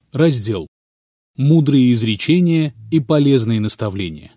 Раздел «Мудрые изречения и полезные наставления».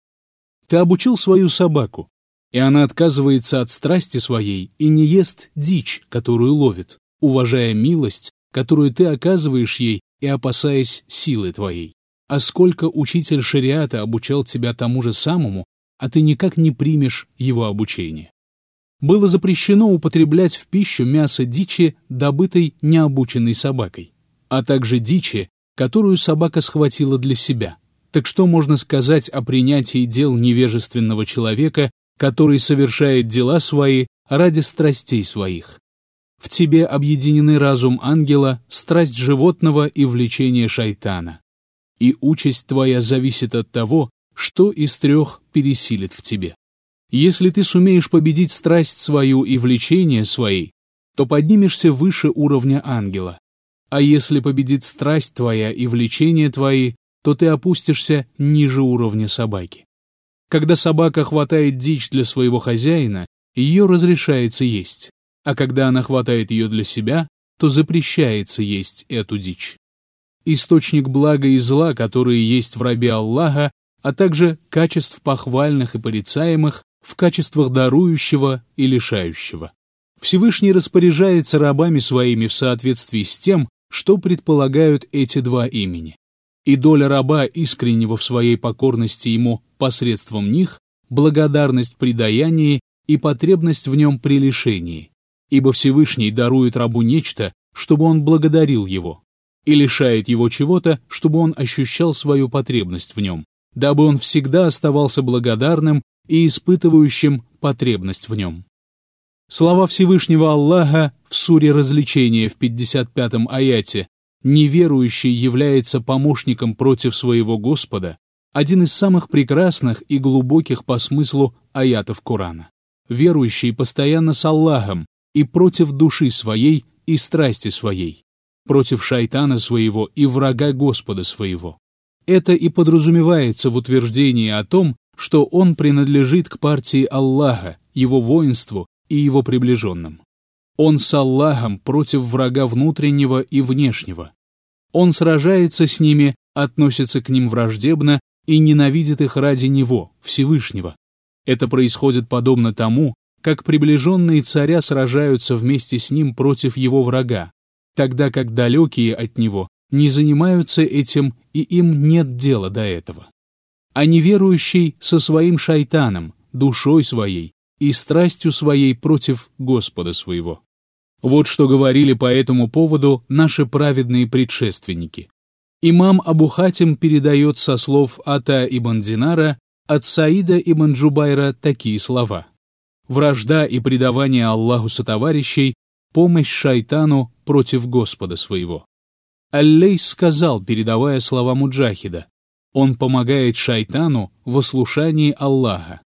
Ты обучил свою собаку, и она отказывается от страсти своей и не ест дичь, которую ловит, уважая милость, которую ты оказываешь ей и опасаясь силы твоей. А сколько учитель шариата обучал тебя тому же самому, а ты никак не примешь его обучение. Было запрещено употреблять в пищу мясо дичи, добытой необученной собакой, а также дичи, которую собака схватила для себя. Так что можно сказать о принятии дел невежественного человека, который совершает дела свои ради страстей своих? В тебе объединены разум ангела, страсть животного и влечение шайтана. И участь твоя зависит от того, что из трех пересилит в тебе. Если ты сумеешь победить страсть свою и влечение свои, то поднимешься выше уровня ангела. А если победит страсть твоя и влечение твои, то ты опустишься ниже уровня собаки. Когда собака хватает дичь для своего хозяина, ее разрешается есть, а когда она хватает ее для себя, то запрещается есть эту дичь. Источник блага и зла, которые есть в рабе Аллаха, а также качеств похвальных и порицаемых в качествах дарующего и лишающего. Всевышний распоряжается рабами своими в соответствии с тем, что предполагают эти два имени. И доля раба, искреннего в своей покорности ему посредством них, благодарность при даянии и потребность в нем при лишении. Ибо Всевышний дарует рабу нечто, чтобы он благодарил его, и лишает его чего-то, чтобы он ощущал свою потребность в нем, дабы он всегда оставался благодарным и испытывающим потребность в нем. Слова Всевышнего Аллаха в суре «Развлечения» в 55-м аяте «Неверующий является помощником против своего Господа» один из самых прекрасных и глубоких по смыслу аятов Корана. Верующий постоянно с Аллахом и против души своей и страсти своей, против шайтана своего и врага Господа своего. Это и подразумевается в утверждении о том, что он принадлежит к партии Аллаха, его воинству и его приближенным. Он с Аллахом против врага внутреннего и внешнего. Он сражается с ними, относится к ним враждебно и ненавидит их ради него, Всевышнего. Это происходит подобно тому, как приближенные царя сражаются вместе с ним против его врага, тогда как далекие от него не занимаются этим и им нет дела до этого. А неверующий со своим шайтаном, душой своей и страстью своей против Господа своего. Вот что говорили по этому поводу наши праведные предшественники. Имам Абу Хатим передает со слов Ата ибн Динара от Саида ибн Джубайра такие слова: «Вражда и предавание Аллаху сотоварищей, помощь шайтану против Господа своего». Аль-Лейс сказал, передавая слова Муджахида: «Он помогает шайтану в ослушании Аллаха».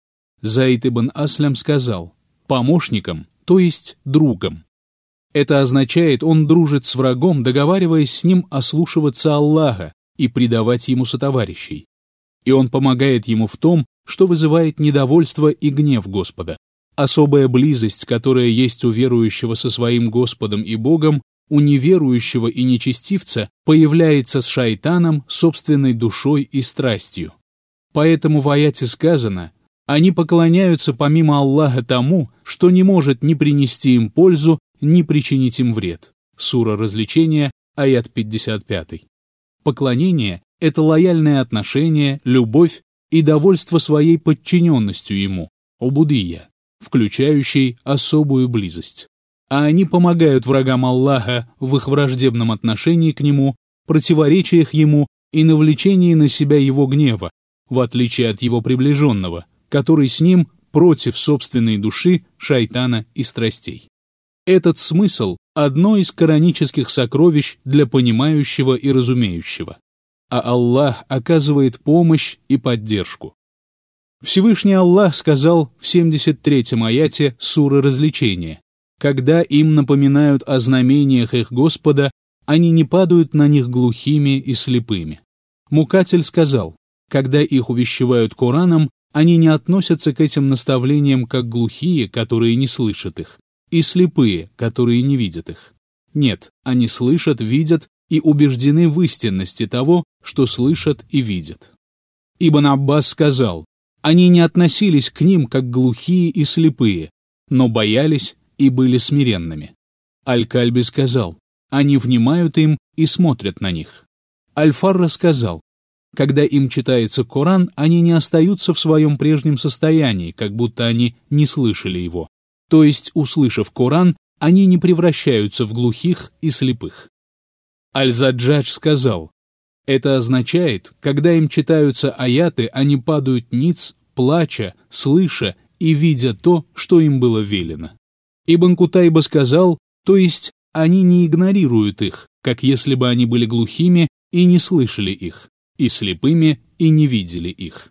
Заид ибн Аслям сказал: «Помощником, то есть другом». Это означает, он дружит с врагом, договариваясь с ним ослушиваться Аллаха и предавать ему сотоварищей. И он помогает ему в том, что вызывает недовольство и гнев Господа. Особая близость, которая есть у верующего со своим Господом и Богом, у неверующего и нечестивца появляется с шайтаном, собственной душой и страстью. Поэтому в аяте сказано: «Они поклоняются помимо Аллаха тому, что не может ни принести им пользу, ни причинить им вред». Сура «Развлечения», аят 55. Поклонение — это лояльное отношение, любовь и довольство своей подчиненностью ему, убудия, включающей особую близость. А они помогают врагам Аллаха в их враждебном отношении к нему, противоречиях ему и навлечении на себя его гнева, в отличие от его приближенного, который с ним против собственной души, шайтана и страстей. Этот смысл – одно из коранических сокровищ для понимающего и разумеющего. А Аллах оказывает помощь и поддержку. Всевышний Аллах сказал в 73-м аяте суры «Развлечения»: «Когда им напоминают о знамениях их Господа, они не падают на них глухими и слепыми». Мукатель сказал: «Когда их увещевают Кораном, они не относятся к этим наставлениям как глухие, которые не слышат их, и слепые, которые не видят их. Нет, они слышат, видят и убеждены в истинности того, что слышат и видят. Ибн Аббас сказал: «Они не относились к ним, как глухие и слепые, но боялись и были смиренными». Аль-Кальби сказал: «Они внимают им и смотрят на них». Аль-Фарра сказал: «Когда им читается Коран, они не остаются в своем прежнем состоянии, как будто они не слышали его. То есть, услышав Коран, они не превращаются в глухих и слепых». Аль-Заджадж сказал: «Это означает, когда им читаются аяты, они падают ниц, плача, слыша и видя то, что им было велено». Ибн Кутайба сказал: «То есть они не игнорируют их, как если бы они были глухими и не слышали их, и слепыми и не видели их».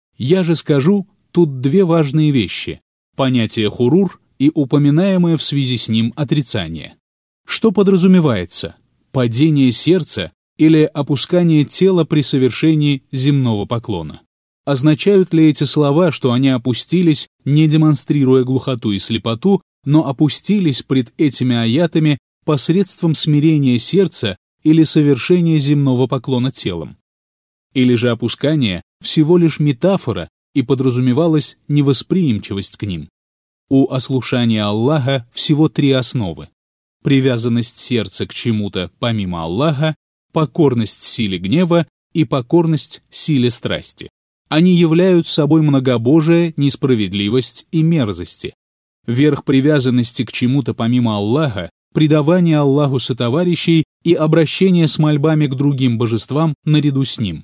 Я же скажу тут две важные вещи: понятие хурур и упоминаемое в связи с ним отрицание. Что подразумевается? Падение сердца или опускание тела при совершении земного поклона? Означают ли эти слова, что они опустились, не демонстрируя глухоту и слепоту, но опустились пред этими аятами посредством смирения сердца или совершения земного поклона телом? Или же опускание всего лишь метафора и подразумевалась невосприимчивость к ним? У ослушания Аллаха всего три основы: привязанность сердца к чему-то помимо Аллаха, покорность силе гнева и покорность силе страсти. Они являют собой многобожие, несправедливость и мерзости. Верх привязанности к чему-то помимо Аллаха – предавание Аллаху сотоварищей и обращение с мольбами к другим божествам наряду с ним.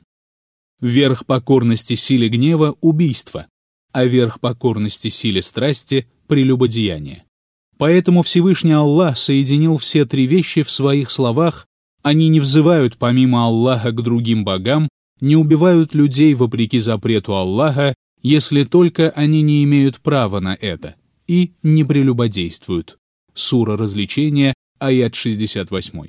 Верх покорности силе гнева – убийство, а верх покорности силе страсти – прелюбодеяние. Поэтому Всевышний Аллах соединил все три вещи в своих словах: они не взывают помимо Аллаха к другим богам, не убивают людей вопреки запрету Аллаха, если только они не имеют права на это, и не прелюбодействуют. Сура Развлечения, аят 68.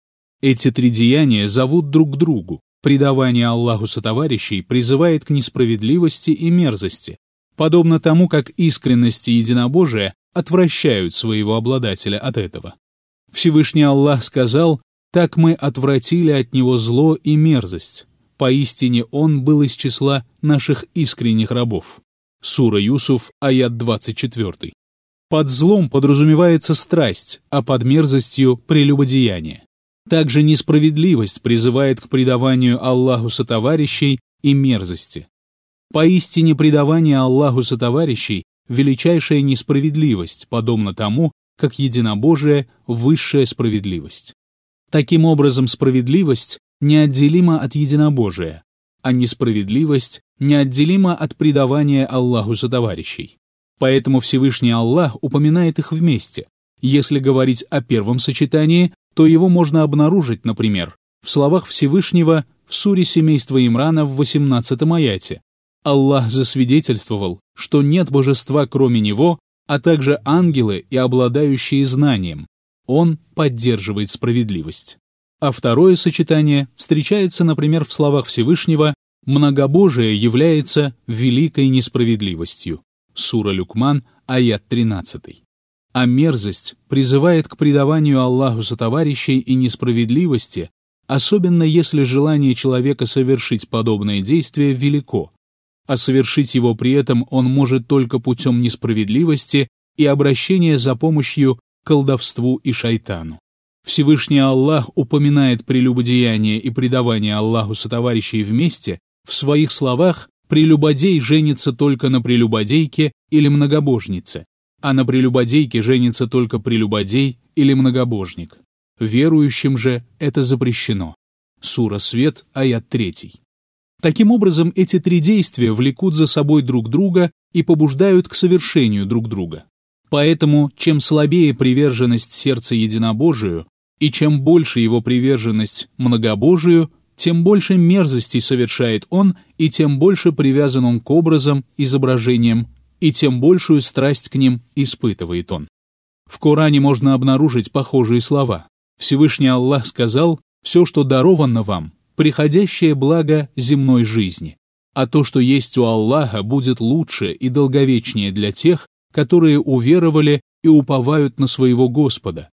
Эти три деяния зовут друг к другу. Предавание Аллаху сотоварищей призывает к несправедливости и мерзости, подобно тому, как искренность и единобожие отвращают своего обладателя от этого. Всевышний Аллах сказал: «Так мы отвратили от него зло и мерзость. Поистине он был из числа наших искренних рабов». Сура Юсуф, аят 24. Под злом подразумевается страсть, а под мерзостью – прелюбодеяние. Также несправедливость призывает к предаванию Аллаху сотоварищей и мерзости. Поистине предавание Аллаху сотоварищей – величайшая несправедливость, подобно тому, как единобожие – высшая справедливость. Таким образом, справедливость неотделима от единобожия, а несправедливость неотделима от предавания Аллаху сотоварищей. Поэтому Всевышний Аллах упоминает их вместе. Если говорить о первом сочетании, то его можно обнаружить, например, в словах Всевышнего в суре семейства Имрана в 18 аяте. Аллах засвидетельствовал, что нет божества кроме Него, а также ангелы и обладающие знанием. Он поддерживает справедливость. А второе сочетание встречается, например, в словах Всевышнего: «Многобожие является великой несправедливостью». Сура Люкман, аят 13. А мерзость призывает к предаванию Аллаху сотоварищей и несправедливости, особенно если желание человека совершить подобное действие велико, а совершить его при этом он может только путем несправедливости и обращения за помощью к колдовству и шайтану. Всевышний Аллах упоминает прелюбодеяние и предавание Аллаху сотоварищей вместе в своих словах: «Прелюбодей женится только на прелюбодейке или многобожнице, а на прелюбодейке женится только прелюбодей или многобожник. Верующим же это запрещено». Сура Свет, аят 3. Таким образом, эти три действия влекут за собой друг друга и побуждают к совершению друг друга. Поэтому, чем слабее приверженность сердца единобожию, и чем больше его приверженность многобожию, тем больше мерзостей совершает он, и тем больше привязан он к образам, изображениям, и тем большую страсть к ним испытывает он. В Коране можно обнаружить похожие слова. Всевышний Аллах сказал: «Все, что даровано вам, приходящее благо земной жизни, а то, что есть у Аллаха, будет лучше и долговечнее для тех, которые уверовали и уповают на своего Господа.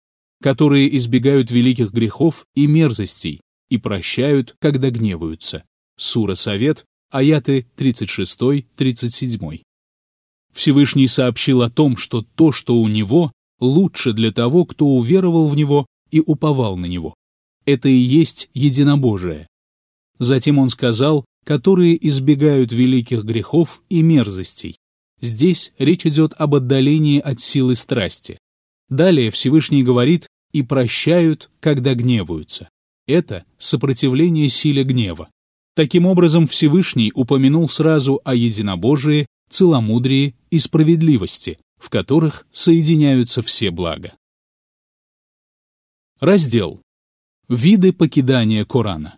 которые избегают великих грехов и мерзостей и прощают, когда гневаются. Сура Совет, аяты 36-37. Всевышний сообщил о том, что то, что у Него, лучше для того, кто уверовал в Него и уповал на Него. Это и есть единобожие. Затем Он сказал, которые избегают великих грехов и мерзостей. Здесь речь идет об отдалении от силы страсти. Далее Всевышний говорит «и прощают, когда гневаются». Это сопротивление силе гнева. Таким образом, Всевышний упомянул сразу о единобожии, целомудрии и справедливости, в которых соединяются все блага. Раздел. Виды покидания Корана.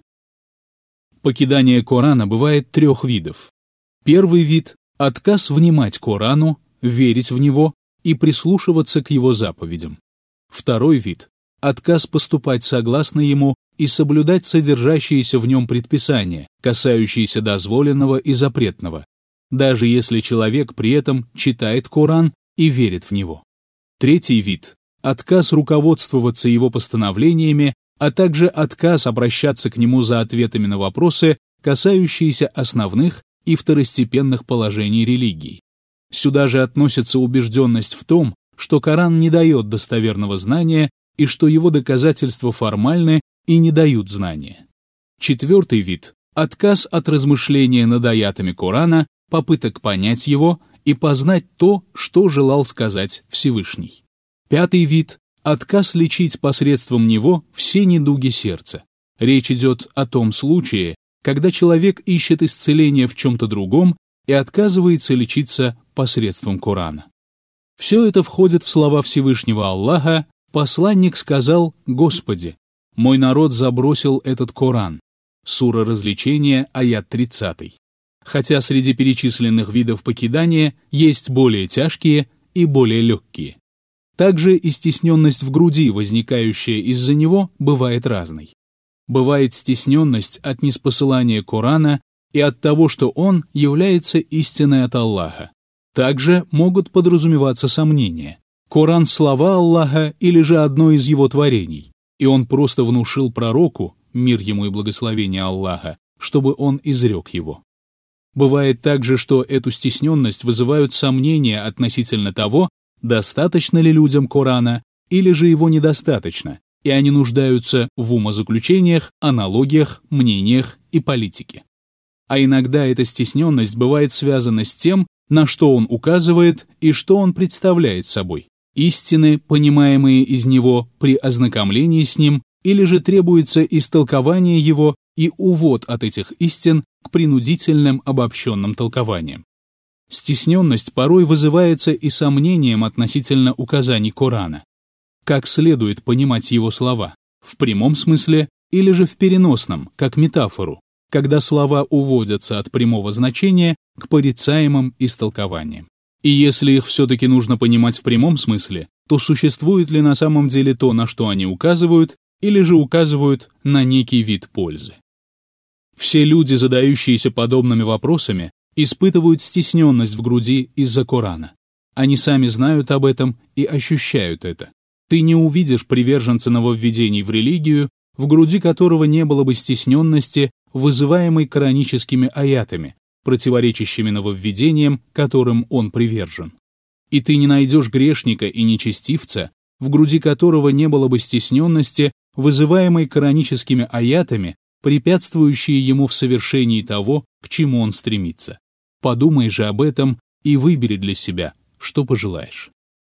Покидание Корана бывает 3 видов. Первый вид – отказ внимать Корану, верить в него и прислушиваться к его заповедям. Второй вид – отказ поступать согласно ему и соблюдать содержащиеся в нем предписания, касающиеся дозволенного и запретного, даже если человек при этом читает Коран и верит в него. Третий вид – отказ руководствоваться его постановлениями, а также отказ обращаться к нему за ответами на вопросы, касающиеся основных и второстепенных положений религии. Сюда же относится убежденность в том, что Коран не дает достоверного знания и что его доказательства формальны и не дают знания. Четвертый вид – отказ от размышления над аятами Корана, попыток понять его и познать то, что желал сказать Всевышний. Пятый вид – отказ лечить посредством него все недуги сердца. Речь идет о том случае, когда человек ищет исцеление в чем-то другом и отказывается лечиться посредством Корана. Все это входит в слова Всевышнего Аллаха. Посланник сказал: «Господи, мой народ забросил этот Коран». Сура Развлечения, аят 30. Хотя среди перечисленных видов покидания есть более тяжкие и более легкие. Также и стесненность в груди, возникающая из-за него, бывает разной. Бывает стесненность от ниспосылания Корана и от того, что он является истиной от Аллаха. Также могут подразумеваться сомнения. Коран – слова Аллаха или же одно из его творений, и он просто внушил пророку, мир ему и благословение Аллаха, чтобы он изрек его. Бывает также, что эту стесненность вызывают сомнения относительно того, достаточно ли людям Корана или же его недостаточно, и они нуждаются в умозаключениях, аналогиях, мнениях и политике. А иногда эта стесненность бывает связана с тем, на что он указывает и что он представляет собой. Истины, понимаемые из него при ознакомлении с ним, или же требуется истолкование его и увод от этих истин к принудительным обобщенным толкованиям. Стесненность порой вызывается и сомнением относительно указаний Корана. Как следует понимать его слова, в прямом смысле или же в переносном, как метафору, когда слова уводятся от прямого значения к порицаемым истолкованиям. И если их все-таки нужно понимать в прямом смысле, то существует ли на самом деле то, на что они указывают, или же указывают на некий вид пользы? Все люди, задающиеся подобными вопросами, испытывают стесненность в груди из-за Корана. Они сами знают об этом и ощущают это. Ты не увидишь приверженца нововведений в религию, в груди которого не было бы стесненности, вызываемой кораническими аятами, противоречащими нововведениям, которым он привержен. И ты не найдешь грешника и нечестивца, в груди которого не было бы стесненности, вызываемой кораническими аятами, препятствующие ему в совершении того, к чему он стремится. Подумай же об этом и выбери для себя, что пожелаешь.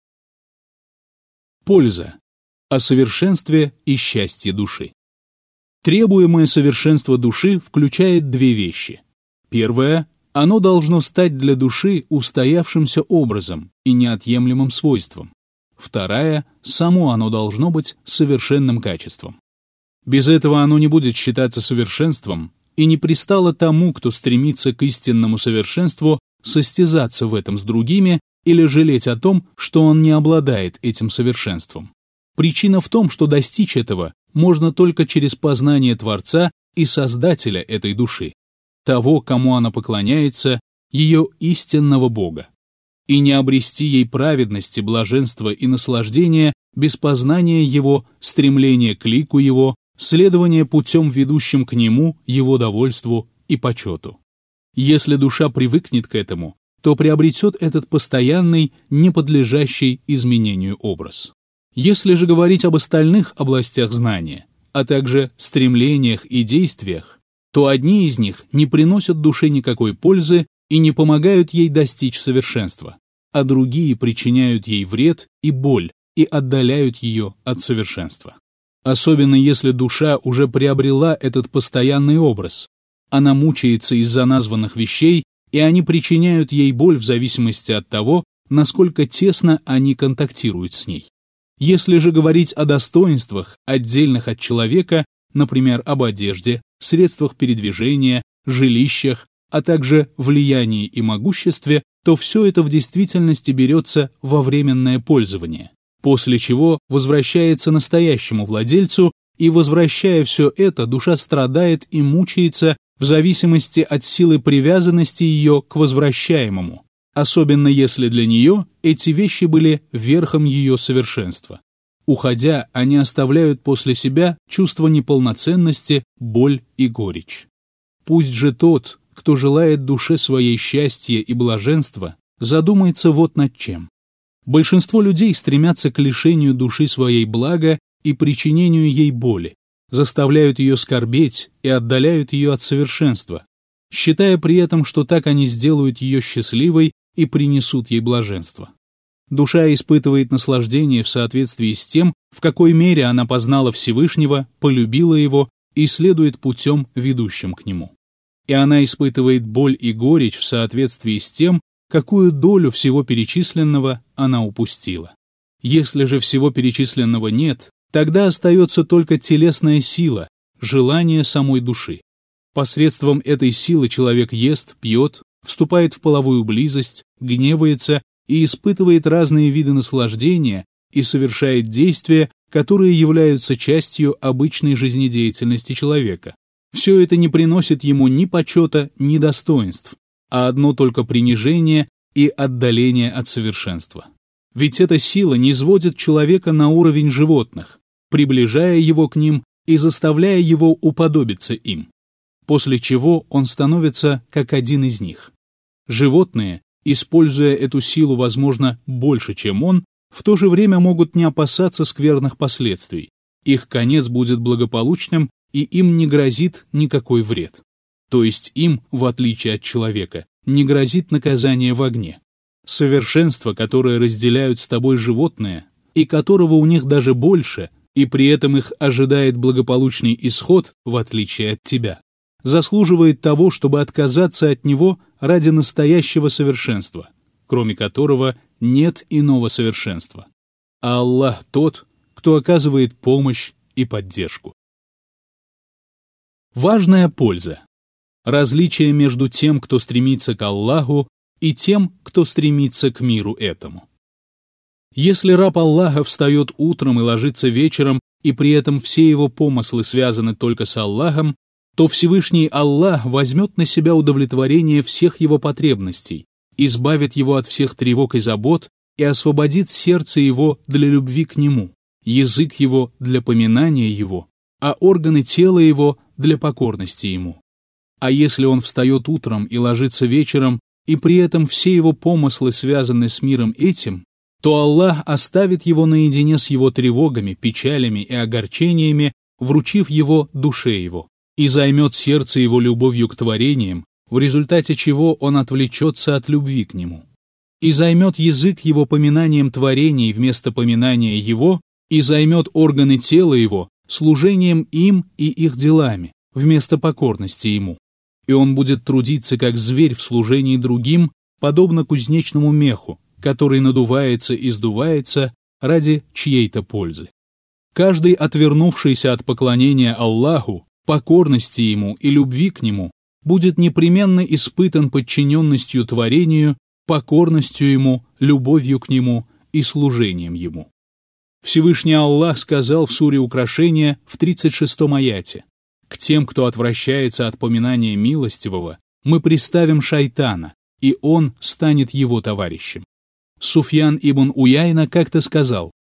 Польза. О совершенстве и счастье души. Требуемое совершенство души включает 2 вещи. Первое – оно должно стать для души устоявшимся образом и неотъемлемым свойством. Вторая – само оно должно быть совершенным качеством. Без этого оно не будет считаться совершенством, и не пристало тому, кто стремится к истинному совершенству, состязаться в этом с другими или жалеть о том, что он не обладает этим совершенством. Причина в том, что достичь этого можно только через познание Творца и Создателя этой души, того, кому она поклоняется, ее истинного Бога. И не обрести ей праведности, блаженства и наслаждения без познания его, стремления к лику его, следование путем, ведущим к нему, его довольству и почету. Если душа привыкнет к этому, то приобретет этот постоянный, не подлежащий изменению образ. Если же говорить об остальных областях знания, а также стремлениях и действиях, то одни из них не приносят душе никакой пользы и не помогают ей достичь совершенства, а другие причиняют ей вред и боль и отдаляют ее от совершенства. Особенно если душа уже приобрела этот постоянный образ. Она мучается из-за названных вещей, и они причиняют ей боль в зависимости от того, насколько тесно они контактируют с ней. Если же говорить о достоинствах, отдельных от человека, например, об одежде, средствах передвижения, жилищах, а также влиянии и могуществе, то все это в действительности берется во временное пользование, после чего возвращается настоящему владельцу, и, возвращая все это, душа страдает и мучается в зависимости от силы привязанности ее к возвращаемому, особенно если для нее эти вещи были верхом ее совершенства. Уходя, они оставляют после себя чувство неполноценности, боль и горечь. Пусть же тот, кто желает душе своей счастья и блаженства, задумается вот над чем. Большинство людей стремятся к лишению души своей блага и причинению ей боли, заставляют ее скорбеть и отдаляют ее от совершенства, считая при этом, что так они сделают ее счастливой и принесут ей блаженство. Душа испытывает наслаждение в соответствии с тем, в какой мере она познала Всевышнего, полюбила Его и следует путем, ведущим к Нему. И она испытывает боль и горечь в соответствии с тем, какую долю всего перечисленного она упустила. Если же всего перечисленного нет, тогда остается только телесная сила, желание самой души. Посредством этой силы человек ест, пьет, вступает в половую близость, гневается и испытывает разные виды наслаждения и совершает действия, которые являются частью обычной жизнедеятельности человека. Все это не приносит ему ни почета, ни достоинств, а одно только принижение и отдаление от совершенства. Ведь эта сила низводит человека на уровень животных, приближая его к ним и заставляя его уподобиться им, после чего он становится как один из них. Животные, используя эту силу, возможно, больше, чем он, в то же время могут не опасаться скверных последствий. Их конец будет благополучным, и им не грозит никакой вред. То есть им, в отличие от человека, не грозит наказание в огне. Совершенство, которое разделяют с тобой животные, и которого у них даже больше, и при этом их ожидает благополучный исход, в отличие от тебя, заслуживает того, чтобы отказаться от него ради настоящего совершенства, кроме которого нет иного совершенства. А Аллах тот, кто оказывает помощь и поддержку. Важная польза. Различие между тем, кто стремится к Аллаху, и тем, кто стремится к миру этому. Если раб Аллаха встает утром и ложится вечером, и при этом все его помыслы связаны только с Аллахом, то Всевышний Аллах возьмет на себя удовлетворение всех его потребностей, избавит его от всех тревог и забот и освободит сердце его для любви к Нему, язык его для поминания Его, а органы тела его для покорности Ему. А если он встает утром и ложится вечером, и при этом все его помыслы связаны с миром этим, то Аллах оставит его наедине с его тревогами, печалями и огорчениями, вручив его душе его, и займет сердце его любовью к творениям, в результате чего он отвлечется от любви к нему, и займет язык его поминанием творений вместо поминания его, и займет органы тела его служением им и их делами, вместо покорности ему. И он будет трудиться как зверь в служении другим, подобно кузнечному меху, который надувается и сдувается ради чьей-то пользы. Каждый, отвернувшийся от поклонения Аллаху, покорности Ему и любви к Нему, будет непременно испытан подчиненностью творению, покорностью Ему, любовью к Нему и служением Ему. Всевышний Аллах сказал в суре Украшения в 36-м аяте: «К тем, кто отвращается от поминания милостивого, мы приставим шайтана, и он станет его товарищем». Суфьян ибн Уяйна как-то сказал: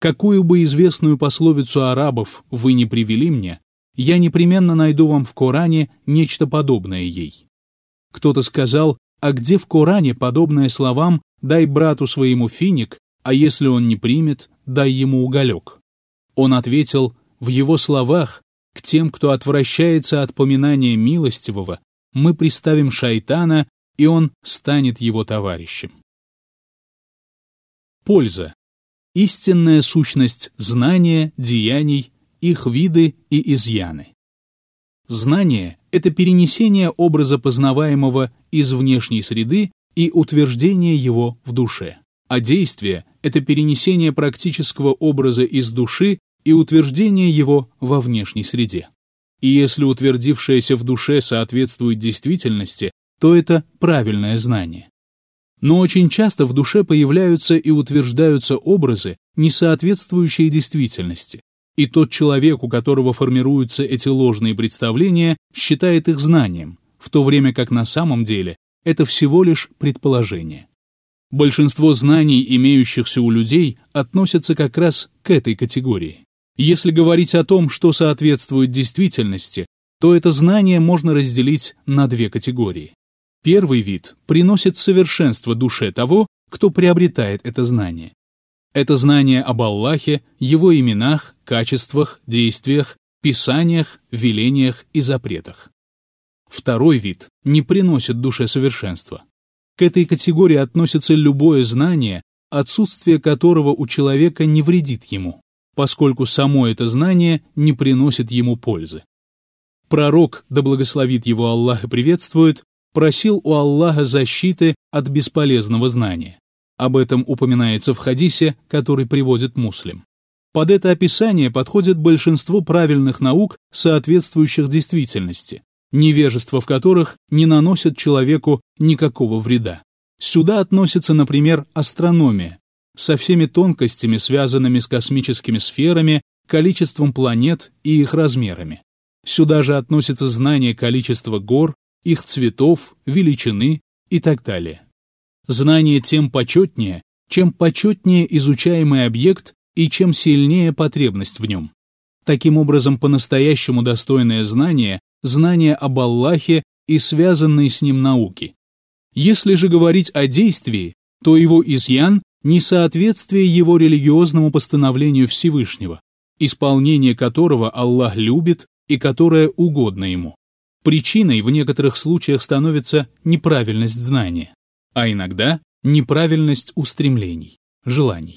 Какую бы известную пословицу арабов вы не привели мне, я непременно найду вам в Коране нечто подобное ей. Кто-то сказал: а где в Коране подобное словам «дай брату своему финик, а если он не примет, дай ему уголек»? Он ответил: в его словах к тем, кто отвращается от поминания милостивого, мы приставим шайтана, и он станет его товарищем. Польза. Истинная сущность знания, деяний, их виды и изъяны. Знание — это перенесение образа познаваемого из внешней среды и утверждение его в душе. А действие — это перенесение практического образа из души и утверждение его во внешней среде. И если утвердившееся в душе соответствует действительности, то это правильное знание. Но очень часто в душе появляются и утверждаются образы, не соответствующие действительности, и тот человек, у которого формируются эти ложные представления, считает их знанием, в то время как на самом деле это всего лишь предположение. Большинство знаний, имеющихся у людей, относятся как раз к этой категории. Если говорить о том, что соответствует действительности, то это знание можно разделить на две категории. Первый вид приносит совершенство душе того, кто приобретает это знание. Это знание об Аллахе, его именах, качествах, действиях, писаниях, велениях и запретах. Второй вид не приносит душе совершенства. К этой категории относится любое знание, отсутствие которого у человека не вредит ему, поскольку само это знание не приносит ему пользы. Пророк, да благословит его Аллах и приветствует, просил у Аллаха защиты от бесполезного знания. Об этом упоминается в хадисе, который приводит Муслим. Под это описание подходит большинство правильных наук, соответствующих действительности, невежество в которых не наносит человеку никакого вреда. Сюда относится, например, астрономия, со всеми тонкостями, связанными с космическими сферами, количеством планет и их размерами. Сюда же относится знание количества гор, их цветов, величины и так далее. Знание тем почетнее, чем почетнее изучаемый объект и чем сильнее потребность в нем. Таким образом, по-настоящему достойное знание – знание об Аллахе и связанные с ним науки. Если же говорить о действии, то его изъян – несоответствие его религиозному постановлению Всевышнего, исполнение которого Аллах любит и которое угодно ему. Причиной в некоторых случаях становится неправильность знания, а иногда неправильность устремлений, желаний.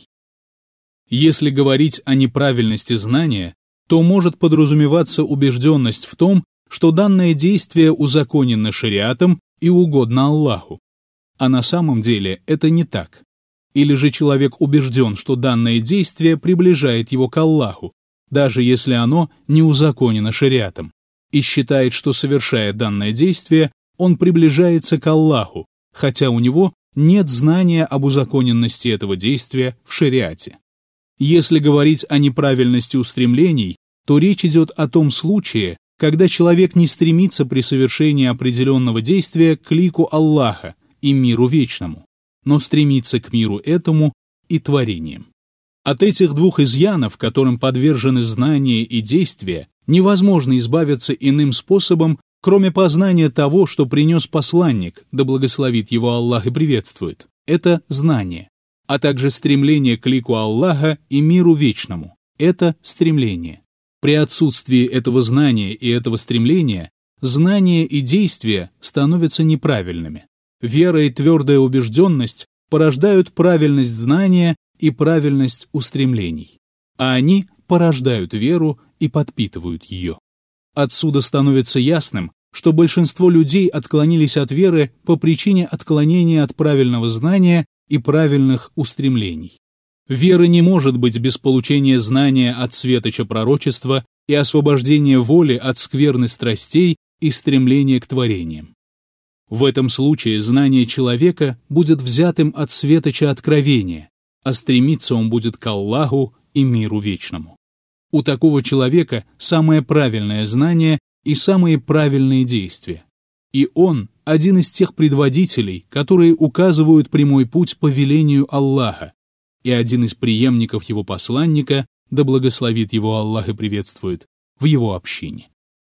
Если говорить о неправильности знания, то может подразумеваться убежденность в том, что данное действие узаконено шариатом и угодно Аллаху. А на самом деле это не так. Или же человек убежден, что данное действие приближает его к Аллаху, даже если оно не узаконено шариатом, и считает, что, совершая данное действие, он приближается к Аллаху, хотя у него нет знания об узаконенности этого действия в шариате. Если говорить о неправильности устремлений, то речь идет о том случае, когда человек не стремится при совершении определенного действия к лику Аллаха и миру вечному, но стремится к миру этому и творениям. От этих двух изъянов, которым подвержены знания и действия, невозможно избавиться иным способом, кроме познания того, что принес посланник, да благословит его Аллах и приветствует. Это знание, а также стремление к лику Аллаха и миру вечному. Это стремление. При отсутствии этого знания и этого стремления, знание и действие становятся неправильными. Вера и твердая убежденность порождают правильность знания и правильность устремлений, а они порождают веру и подпитывают ее. Отсюда становится ясным, что большинство людей отклонились от веры по причине отклонения от правильного знания и правильных устремлений. Вера не может быть без получения знания от светоча пророчества и освобождения воли от скверны страстей и стремления к творениям. В этом случае знание человека будет взятым от светоча откровения, а стремиться он будет к Аллаху и миру вечному. У такого человека самое правильное знание и самые правильные действия. И он – один из тех предводителей, которые указывают прямой путь по велению Аллаха, и один из преемников его посланника, да благословит его Аллах и приветствует, в его общине.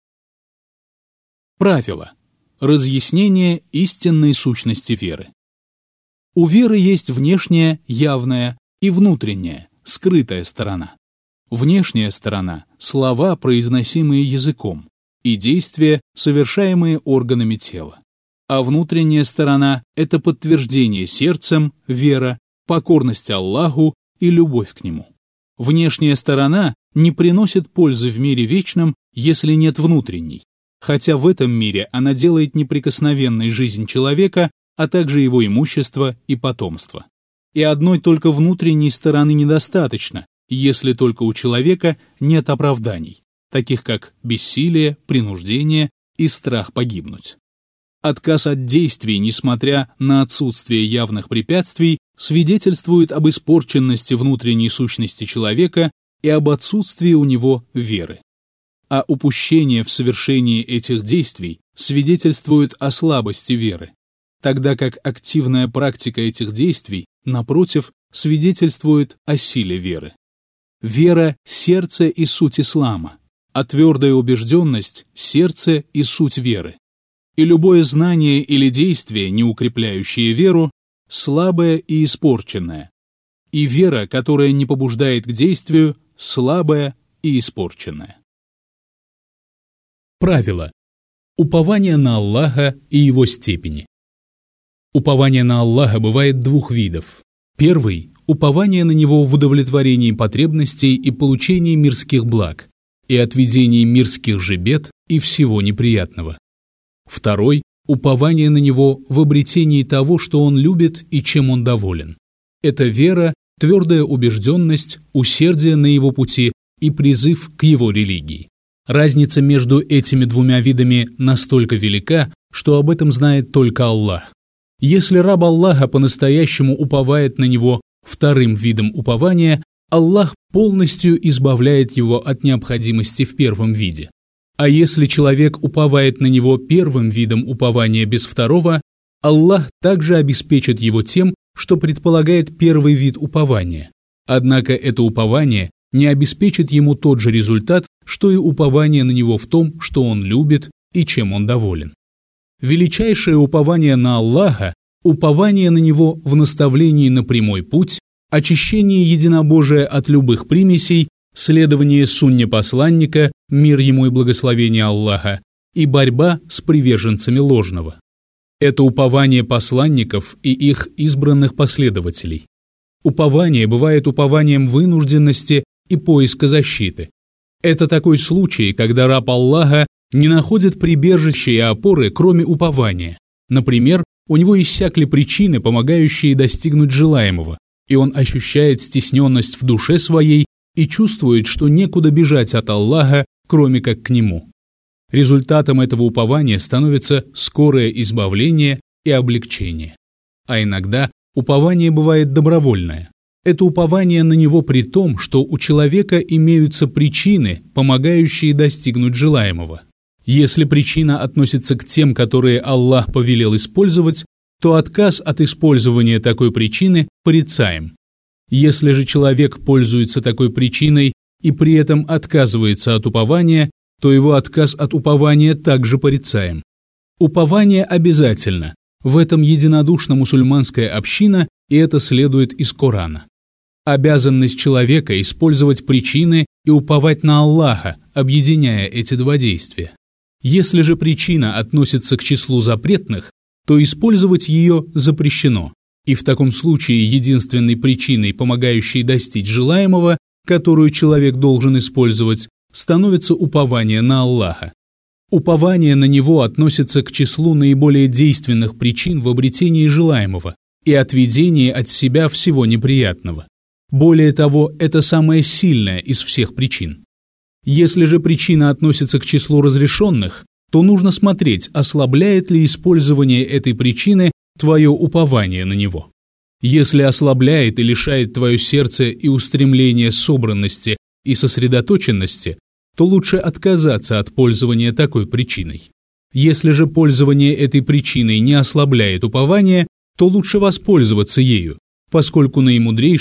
Правило. Разъяснение истинной сущности веры. У веры есть внешняя, явная, и внутренняя, скрытая сторона. Внешняя сторона – слова, произносимые языком, и действия, совершаемые органами тела. А внутренняя сторона – это подтверждение сердцем, вера, покорность Аллаху и любовь к Нему. Внешняя сторона не приносит пользы в мире вечном, если нет внутренней, хотя в этом мире она делает неприкосновенной жизнь человека, а также его имущество и потомство. И одной только внутренней стороны недостаточно, если только у человека нет оправданий, таких как бессилие, принуждение и страх погибнуть. Отказ от действий, несмотря на отсутствие явных препятствий, свидетельствует об испорченности внутренней сущности человека и об отсутствии у него веры. А упущение в совершении этих действий свидетельствует о слабости веры, тогда как активная практика этих действий, напротив, свидетельствует о силе веры. Вера – сердце и суть ислама, а твердая убежденность – сердце и суть веры. И любое знание или действие, не укрепляющее веру, слабое и испорченное. И вера, которая не побуждает к действию, слабая и испорченная. Правило. Упование на Аллаха и его степени. Упование на Аллаха бывает двух видов. Первый – упование на Него в удовлетворении потребностей и получении мирских благ, и отведении мирских же бед и всего неприятного. Второй – упование на Него в обретении того, что Он любит и чем Он доволен. Это вера, твердая убежденность, усердие на Его пути и призыв к Его религии. Разница между этими двумя видами настолько велика, что об этом знает только Аллах. Если раб Аллаха по-настоящему уповает на Него вторым видом упования, Аллах полностью избавляет его от необходимости в первом виде. А если человек уповает на Него первым видом упования без второго, Аллах также обеспечит его тем, что предполагает первый вид упования. Однако это упование не обеспечит ему тот же результат, что и упование на Него в том, что он любит и чем он доволен. Величайшее упование на Аллаха – упование на Него в наставлении на прямой путь, очищении единобожия от любых примесей, следование сунне посланника, мир ему и благословение Аллаха, и борьба с приверженцами ложного. Это упование посланников и их избранных последователей. Упование бывает упованием вынужденности и поиска защиты. Это такой случай, когда раб Аллаха не находит прибежища и опоры, кроме упования. Например, у него иссякли причины, помогающие достигнуть желаемого, и он ощущает стесненность в душе своей и чувствует, что некуда бежать от Аллаха, кроме как к Нему. Результатом этого упования становится скорое избавление и облегчение. А иногда упование бывает добровольное. Это упование на Него при том, что у человека имеются причины, помогающие достигнуть желаемого. Если причина относится к тем, которые Аллах повелел использовать, то отказ от использования такой причины порицаем. Если же человек пользуется такой причиной и при этом отказывается от упования, то его отказ от упования также порицаем. Упование обязательно. В этом единодушна мусульманская община, и это следует из Корана. Обязанность человека использовать причины и уповать на Аллаха, объединяя эти два действия. Если же причина относится к числу запретных, то использовать ее запрещено, и в таком случае единственной причиной, помогающей достичь желаемого, которую человек должен использовать, становится упование на Аллаха. Упование на Него относится к числу наиболее действенных причин в обретении желаемого и отведении от себя всего неприятного. Более того, это самая сильная из всех причин. Если же причина относится к числу разрешенных, то нужно смотреть, ослабляет ли использование этой причины твое упование на Него. Если ослабляет и лишает твое сердце и устремление собранности и сосредоточенности, то лучше отказаться от пользования такой причиной. Если же пользование этой причиной не ослабляет упование, то лучше воспользоваться ею, поскольку наимудрейший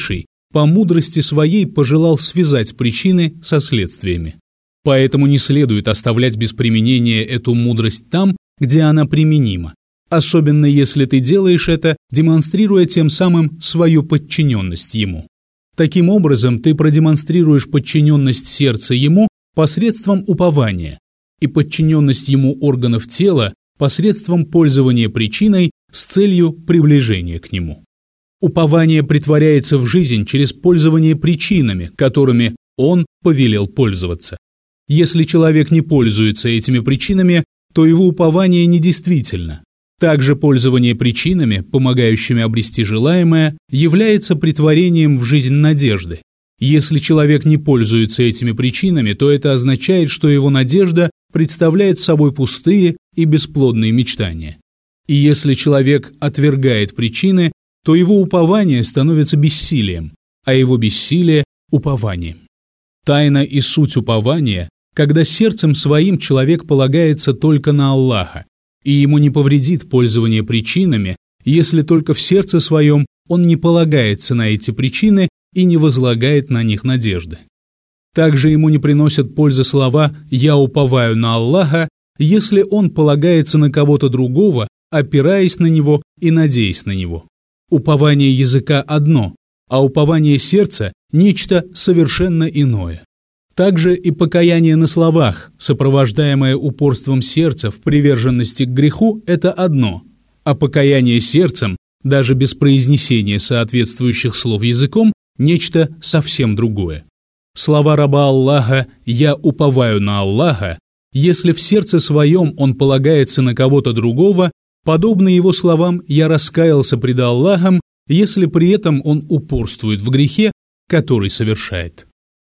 по мудрости своей пожелал связать причины со следствиями. Поэтому не следует оставлять без применения эту мудрость там, где она применима, особенно если ты делаешь это, демонстрируя тем самым свою подчиненность ему. Таким образом, ты продемонстрируешь подчиненность сердца ему посредством упования и подчиненность ему органов тела посредством пользования причиной с целью приближения к нему. Упование претворяется в жизнь через пользование причинами, которыми он повелел пользоваться. Если человек не пользуется этими причинами, то его упование недействительно. Также пользование причинами, помогающими обрести желаемое, является претворением в жизнь надежды. Если человек не пользуется этими причинами, то это означает, что его надежда представляет собой пустые и бесплодные мечтания. И если человек отвергает причины, то его упование становится бессилием, а его бессилие – упованием. Тайна и суть упования, когда сердцем своим человек полагается только на Аллаха, и ему не повредит пользование причинами, если только в сердце своем он не полагается на эти причины и не возлагает на них надежды. Также ему не приносят пользы слова «я уповаю на Аллаха», если он полагается на кого-то другого, опираясь на него и надеясь на него. Упование языка одно, а упование сердца – нечто совершенно иное. Также и покаяние на словах, сопровождаемое упорством сердца в приверженности к греху, это одно, а покаяние сердцем, даже без произнесения соответствующих слов языком, нечто совсем другое. Слова раба Аллаха «я уповаю на Аллаха», если в сердце своем он полагается на кого-то другого, подобно его словам «я раскаялся пред Аллахом», если при этом он упорствует в грехе, который совершает.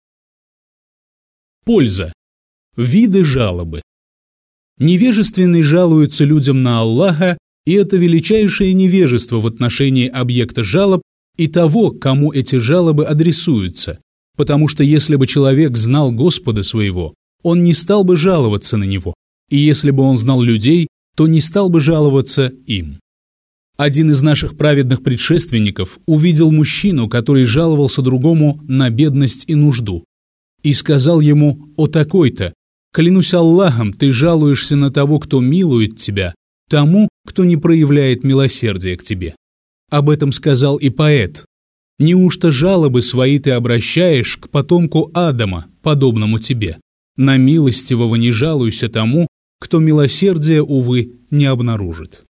Польза. Виды жалобы. Невежественный жалуется людям на Аллаха, и это величайшее невежество в отношении объекта жалоб и того, кому эти жалобы адресуются, потому что если бы человек знал Господа своего, он не стал бы жаловаться на него, и если бы он знал людей, то не стал бы жаловаться им. Один из наших праведных предшественников увидел мужчину, который жаловался другому на бедность и нужду, и сказал ему: «О такой-то, клянусь Аллахом, ты жалуешься на того, кто милует тебя, тому, кто не проявляет милосердия к тебе». Об этом сказал и поэт: «Неужто жалобы свои ты обращаешь к потомку Адама, подобному тебе? На милостивого не жалуйся тому, кто милосердия, увы, не обнаружит».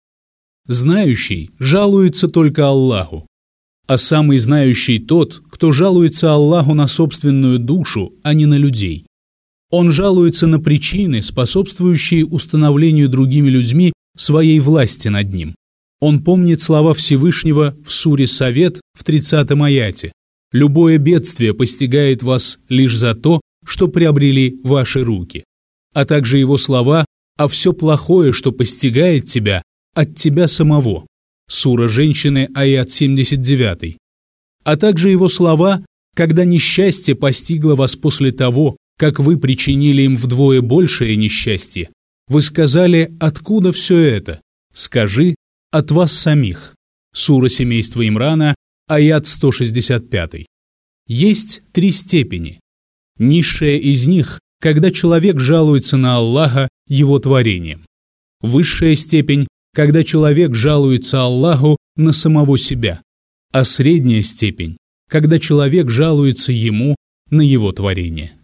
Знающий жалуется только Аллаху, а самый знающий тот, кто жалуется Аллаху на собственную душу, а не на людей. Он жалуется на причины, способствующие установлению другими людьми своей власти над ним. Он помнит слова Всевышнего в суре Совет в 30-м аяте: «Любое бедствие постигает вас лишь за то, что приобрели ваши руки», а также его слова: «А все плохое, что постигает тебя, от тебя самого». Сура Женщины, аят 79. А также его слова: «Когда несчастье постигло вас после того, как вы причинили им вдвое большее несчастье, вы сказали: откуда все это? Скажи: от вас самих». Сура Семейства Имрана, аят 165. Есть 3 степени. Низшая из них, когда человек жалуется на Аллаха, его творением. Высшая степень, когда человек жалуется Аллаху на самого себя, а средняя степень, когда человек жалуется ему на его творение.